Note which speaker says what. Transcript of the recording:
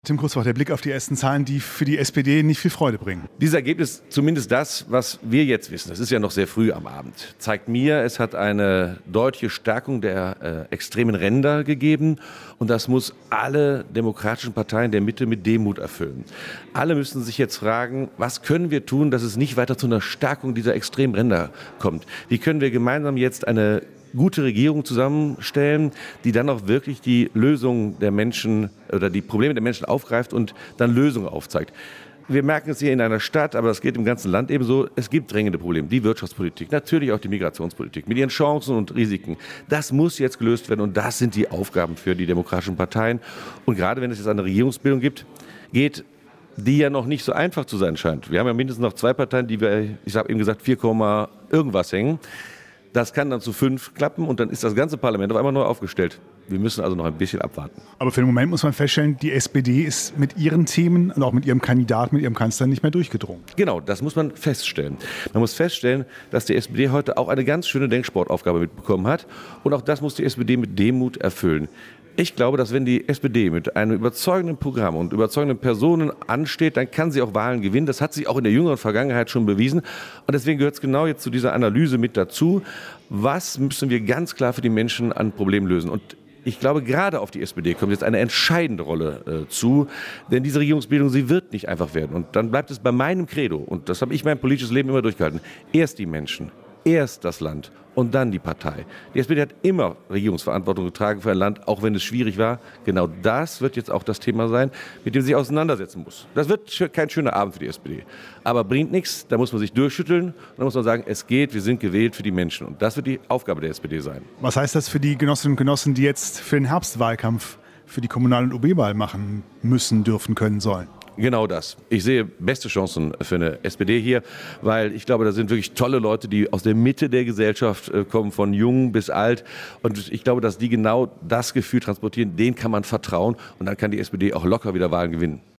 Speaker 1: Tim Kurzbach, der Blick auf die ersten Zahlen, die für die SPD nicht viel Freude bringen.
Speaker 2: Dieses Ergebnis, zumindest das, was wir jetzt wissen, es ist ja noch sehr früh am Abend, zeigt mir, es hat eine deutliche Stärkung der extremen Ränder gegeben und das muss alle demokratischen Parteien der Mitte mit Demut erfüllen. Alle müssen sich jetzt fragen, was können wir tun, dass es nicht weiter zu einer Stärkung dieser extremen Ränder kommt? Wie können wir gemeinsam jetzt eine gute Regierung zusammenstellen, die dann auch wirklich die Lösungen der Menschen oder die Probleme der Menschen aufgreift und dann Lösungen aufzeigt. Wir merken es hier in einer Stadt, aber es geht im ganzen Land ebenso. Es gibt drängende Probleme. Die Wirtschaftspolitik, natürlich auch die Migrationspolitik mit ihren Chancen und Risiken. Das muss jetzt gelöst werden und das sind die Aufgaben für die demokratischen Parteien. Und gerade wenn es jetzt eine Regierungsbildung geht, die ja noch nicht so einfach zu sein scheint. Wir haben ja mindestens noch 2 Parteien, die wir, ich habe eben gesagt, 4, irgendwas hängen. Das kann dann zu 5 klappen und dann ist das ganze Parlament auf einmal neu aufgestellt. Wir müssen also noch ein bisschen abwarten.
Speaker 1: Aber für den Moment muss man feststellen, die SPD ist mit ihren Themen und auch mit ihrem Kandidaten, mit ihrem Kanzler nicht mehr durchgedrungen.
Speaker 2: Genau, das muss man feststellen. Man muss feststellen, dass die SPD heute auch eine ganz schöne Denksportaufgabe mitbekommen hat. Und auch das muss die SPD mit Demut erfüllen. Ich glaube, dass wenn die SPD mit einem überzeugenden Programm und überzeugenden Personen ansteht, dann kann sie auch Wahlen gewinnen. Das hat sie auch in der jüngeren Vergangenheit schon bewiesen. Und deswegen gehört es genau jetzt zu dieser Analyse mit dazu. Was müssen wir ganz klar für die Menschen an Problemen lösen? Und ich glaube, gerade auf die SPD kommt jetzt eine entscheidende Rolle zu, denn diese Regierungsbildung, sie wird nicht einfach werden. Und dann bleibt es bei meinem Credo, und das habe ich mein politisches Leben immer durchgehalten, erst die Menschen, erst das Land und dann die Partei. Die SPD hat immer Regierungsverantwortung getragen für ein Land, auch wenn es schwierig war. Genau das wird jetzt auch das Thema sein, mit dem sie sich auseinandersetzen muss. Das wird kein schöner Abend für die SPD. Aber bringt nichts, da muss man sich durchschütteln und dann muss man sagen, es geht, wir sind gewählt für die Menschen. Und das wird die Aufgabe der SPD sein.
Speaker 1: Was heißt das für die Genossinnen und Genossen, die jetzt für den Herbstwahlkampf für die Kommunal- und OB-Wahl machen müssen, dürfen, können, sollen?
Speaker 2: Genau das. Ich sehe beste Chancen für eine SPD hier, weil ich glaube, da sind wirklich tolle Leute, die aus der Mitte der Gesellschaft kommen, von jung bis alt. Und ich glaube, dass die genau das Gefühl transportieren, denen kann man vertrauen und dann kann die SPD auch locker wieder Wahlen gewinnen.